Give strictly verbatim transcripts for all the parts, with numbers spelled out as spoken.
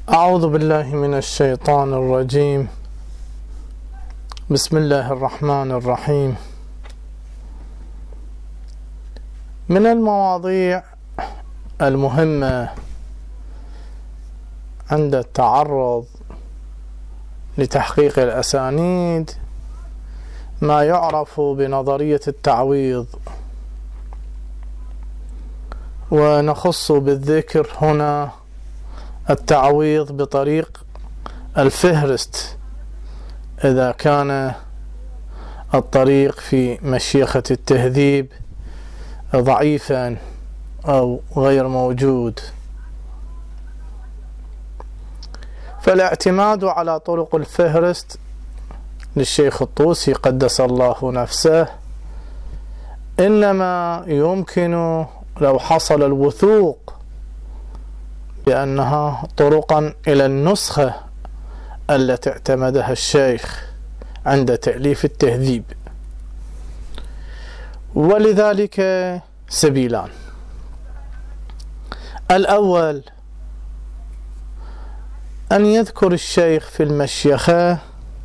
أعوذ بالله من الشيطان الرجيم. بسم الله الرحمن الرحيم. من المواضيع المهمة عند التعرض لتحقيق الأسانيد ما يعرف بنظرية التعويض، ونخص بالذكر هنا التعويض بطريق الفهرست إذا كان الطريق في مشيخة التهذيب ضعيفا أو غير موجود. فالاعتماد على طرق الفهرست للشيخ الطوسي قدس الله نفسه إنما يمكن لو حصل الوثوق بأنها طرقا إلى النسخة التي اعتمدها الشيخ عند تأليف التهذيب، ولذلك سبيلان. الأول أن يذكر الشيخ في المشيخة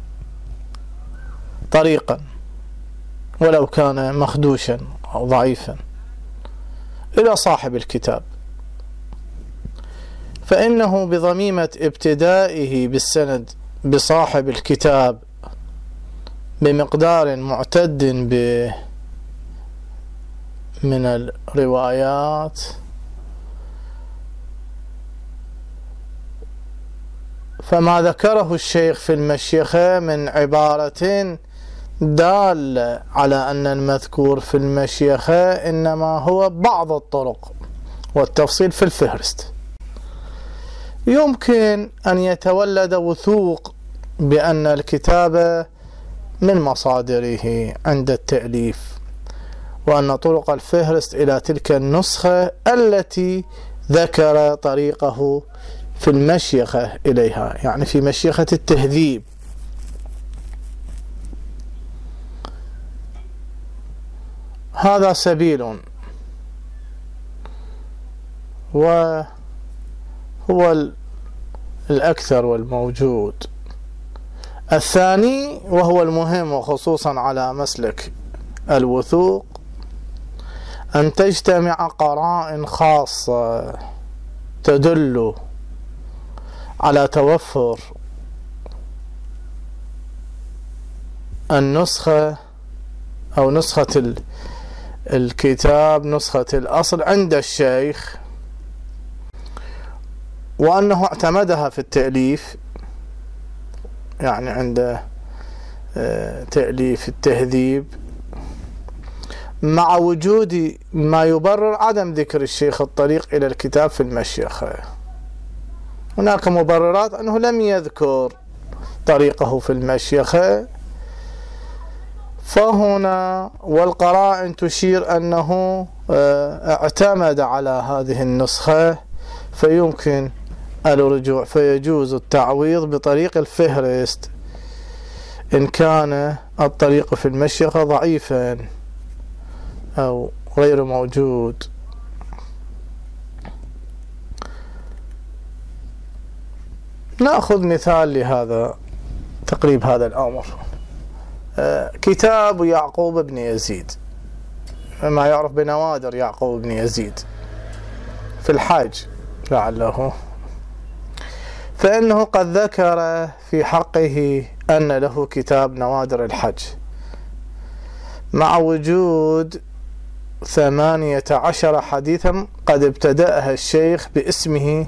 طريقا ولو كان مخدوشا أو ضعيفا إلى صاحب الكتاب، فإنه بضميمة ابتدائه بالسند بصاحب الكتاب بمقدار معتد ب من الروايات فما ذكره الشيخ في المشيخة من عبارة دال على أن المذكور في المشيخة إنما هو بعض الطرق، والتفصيل في الفهرست. يمكن أن يتولد وثوق بأن الكتاب من مصادره عند التأليف، وأن طرق الفهرست إلى تلك النسخة التي ذكر طريقه في المشيخة إليها، يعني في مشيخة التهذيب. هذا سبيل، وهو الأكثر والموجود. الثاني وهو المهم وخصوصا على مسلك الوثوق أن تجتمع قرائن خاصة تدل على توفر النسخة أو نسخة الكتاب نسخة الأصل عند الشيخ، وأنه اعتمدها في التأليف، يعني عند تأليف التهذيب، مع وجود ما يبرر عدم ذكر الشيخ الطريق إلى الكتاب في المشيخة. هناك مبررات أنه لم يذكر طريقه في المشيخة، فهنا والقرائن تشير أنه اعتمد على هذه النسخة، فيمكن الرجوع فيجوز التعويض بطريق الفهرست إن كان الطريق في المشيخة ضعيفا أو غير موجود. نأخذ مثال لهذا تقريب هذا الأمر. كتاب يعقوب بن يزيد، ما يعرف بنوادر يعقوب بن يزيد في الحج لعله، فإنه قد ذكر في حقه أن له كتاب نوادر الحج، مع وجود ثمانية عشر حديثا قد ابتدأها الشيخ باسمه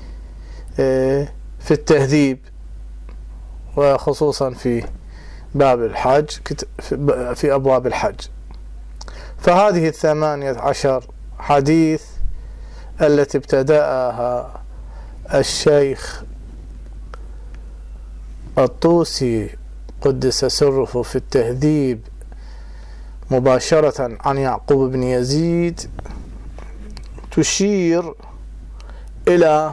في التهذيب، وخصوصا في باب الحج في أبواب الحج. فهذه الثمانية عشر حديث التي ابتدأها الشيخ الطوسي قدس سره في التهذيب مباشرة عن يعقوب بن يزيد تشير إلى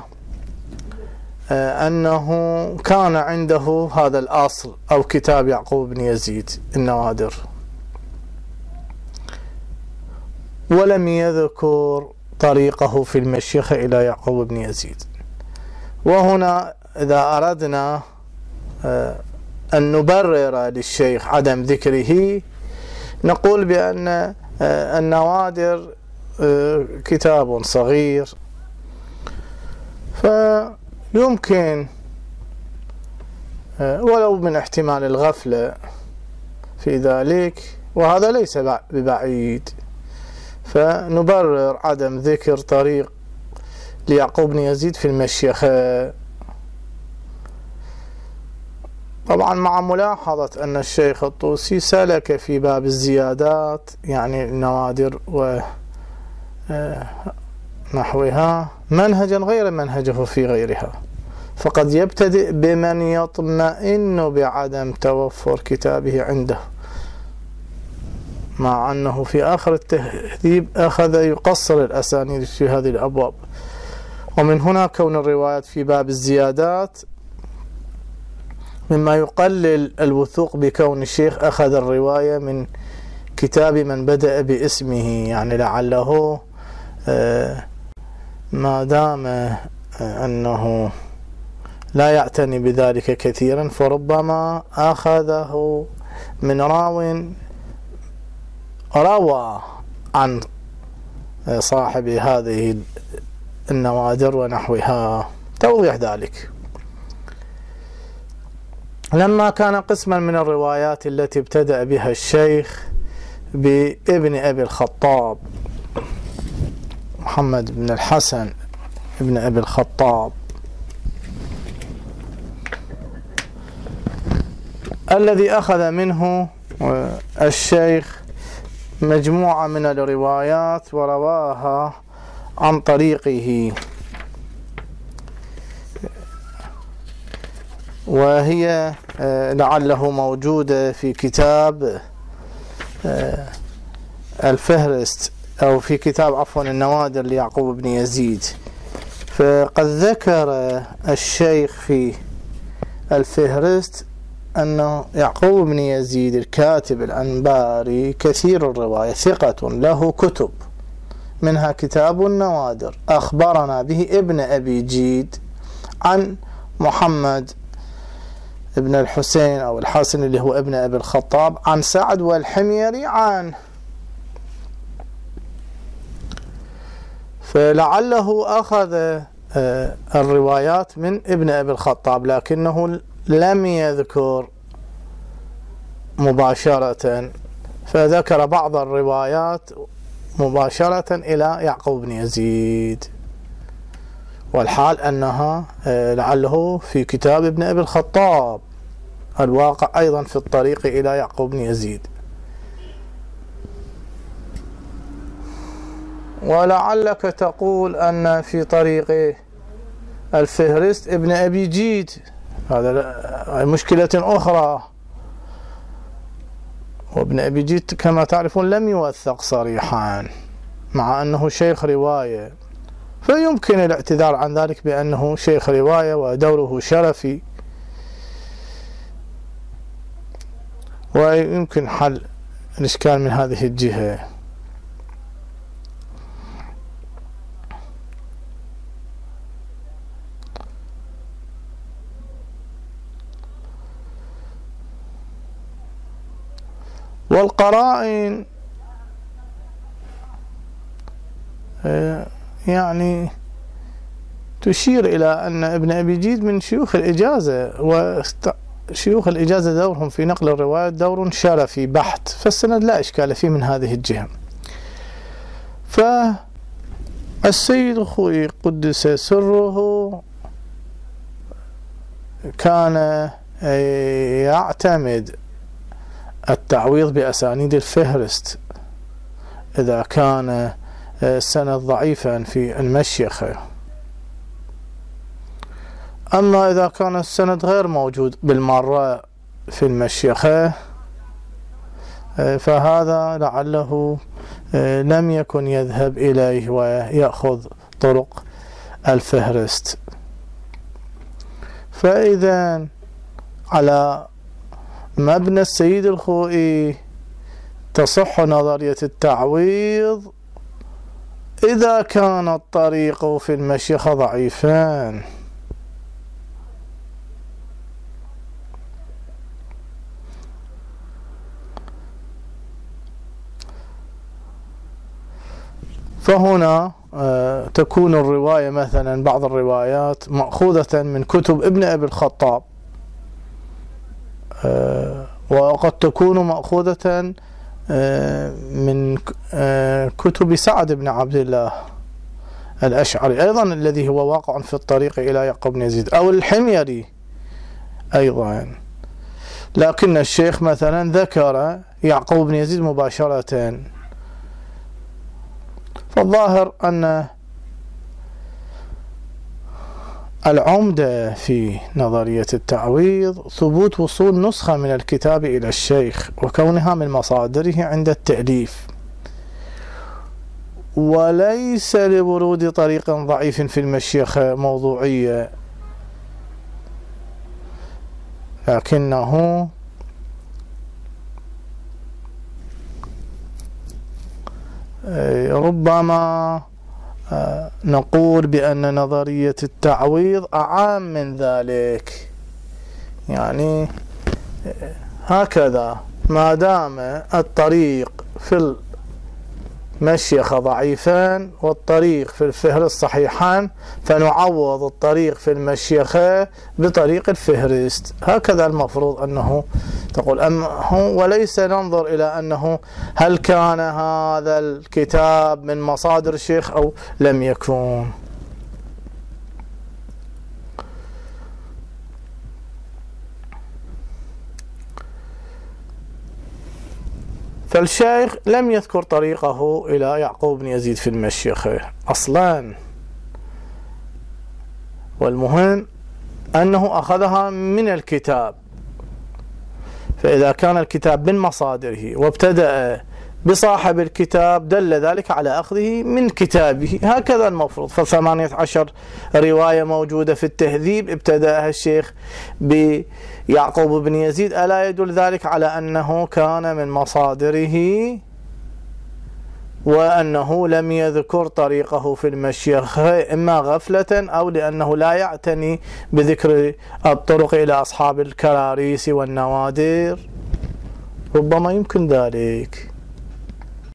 أنه كان عنده هذا الأصل أو كتاب يعقوب بن يزيد النوادر، ولم يذكر طريقه في المشيخة إلى يعقوب بن يزيد. وهنا إذا أردنا أن نبرر للشيخ عدم ذكره نقول بأن النوادر كتاب صغير، فيمكن ولو من احتمال الغفلة في ذلك، وهذا ليس ببعيد، فنبرر عدم ذكر طريق ليعقوب بن يزيد في المشيخة، طبعا مع ملاحظة أن الشيخ الطوسي سلك في باب الزيادات يعني النوادر ونحوها منهجا غير منهجه في غيرها، فقد يبتدئ بمن يطمئن بعدم توفر كتابه عنده، مع أنه في آخر التهذيب أخذ يقصر الأسانيد في هذه الأبواب. ومن هنا كون الروايات في باب الزيادات مما يقلل الوثوق بكون الشيخ أخذ الرواية من كتاب من بدأ باسمه، يعني لعله ما دام أنه لا يعتني بذلك كثيرا فربما أخذه من راو روى عن صاحب هذه النوادر ونحوها. توضيح ذلك: لما كان قسما من الروايات التي ابتدأ بها الشيخ بابن أبي الخطاب محمد بن الحسن ابن أبي الخطاب الذي أخذ منه الشيخ مجموعة من الروايات ورواها عن طريقه، وهي لعله موجودة في كتاب الفهرست أو في كتاب عفوا النوادر ليعقوب بن يزيد. فقد ذكر الشيخ في الفهرست أن يعقوب بن يزيد الكاتب الأنباري كثير الرواية، ثقة له كتب، منها كتاب النوادر أخبرنا به ابن أبي جيد عن محمد ابن الحسين أو الحسن اللي هو ابن أبي الخطاب عن سعد والحميري عن، فلعله أخذ الروايات من ابن أبي الخطاب لكنه لم يذكر مباشرة، فذكر بعض الروايات مباشرة إلى يعقوب بن يزيد، والحال أنها لعله في كتاب ابن أبي الخطاب الواقع أيضا في الطريق إلى يعقوب بن يزيد. ولعلك تقول أن في طريق الفهرست ابن أبي جيد، هذا مشكلة أخرى، وابن أبي جيد كما تعرفون لم يوثق صريحا مع أنه شيخ رواية، فيمكن الاعتذار عن ذلك بأنه شيخ رواية ودوره شرفي، ويمكن حل الإشكال من هذه الجهة. والقرائن يعني تشير إلى أن ابن أبي جيد من شيوخ الإجازة، وشيوخ الإجازة دورهم في نقل الرواية دور شرفي بحت، فالسند لا إشكال فيه من هذه الجهة. فالسيد الخوئي قدس سره كان يعتمد التعويض بأسانيد الفهرست إذا كان السند ضعيفا في المشيخة، أما إذا كان السند غير موجود بالمرة في المشيخة فهذا لعله لم يكن يذهب إليه ويأخذ طرق الفهرست. فإذا على مبنى السيد الخوئي تصح نظرية التعويض إذا كان الطريق في المشيخة ضعيفان، فهنا تكون الرواية مثلا بعض الروايات مأخوذة من كتب ابن أبي الخطاب، وقد تكون مأخوذة من كتب سعد بن عبد الله الأشعري أيضا الذي هو واقع في الطريق إلى يعقوب بن يزيد، أو الحميري أيضا، لكن الشيخ مثلا ذكر يعقوب بن يزيد مباشرة. فالظاهر أن العمدة في نظرية التعويض ثبوت وصول نسخة من الكتاب إلى الشيخ وكونها من مصادره عند التأليف، وليس لورود طريق ضعيف في المشيخة موضوعية، لكنه ربما نقول بأن نظرية التعويض أعام من ذلك. يعني هكذا ما دام الطريق في المشيخة ضعيفان والطريق في الفهرس صحيحان، فنعوض الطريق في المشيخة بطريق الفهرست. هكذا المفروض أنه تقول، أم وليس ننظر إلى أنه هل كان هذا الكتاب من مصادر الشيخ أو لم يكن. فالشيخ لم يذكر طريقه إلى يعقوب بن يزيد في المشيخة أصلا، والمهم أنه أخذها من الكتاب. فإذا كان الكتاب من مصادره وابتدأ بصاحب الكتاب دل ذلك على أخذه من كتابه، هكذا المفروض. فثمانية عشر رواية موجودة في التهذيب ابتدأها الشيخ بيعقوب بن يزيد، ألا يدل ذلك على أنه كان من مصادره وأنه لم يذكر طريقه في المشيخة إما غفلة أو لأنه لا يعتني بذكر الطرق إلى أصحاب الكراريس والنوادر؟ ربما يمكن ذلك.